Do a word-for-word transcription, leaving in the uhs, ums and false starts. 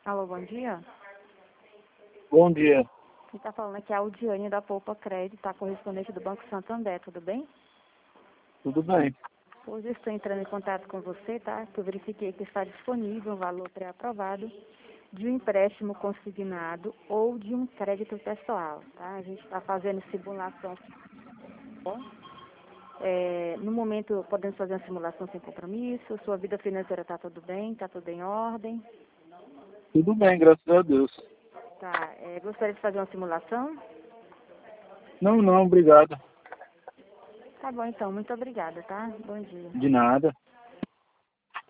Alô, bom dia. Bom dia. Quem está falando aqui é a Audiane da Poupa Crédito, a correspondente do Banco Santander, tudo bem? Tudo bem? Hoje eu estou entrando em contato com você, tá? Que eu verifiquei que está disponível um valor pré-aprovado de um empréstimo consignado ou de um crédito pessoal, tá? A gente está fazendo simulação. Bom, é, no momento, podemos fazer uma simulação sem compromisso, sua vida financeira está tudo bem, está tudo em ordem. Tudo bem, graças a Deus. Tá, é, gostaria de fazer uma simulação? Não, não, obrigado. Tá bom, então, muito obrigada, tá? Bom dia. De nada.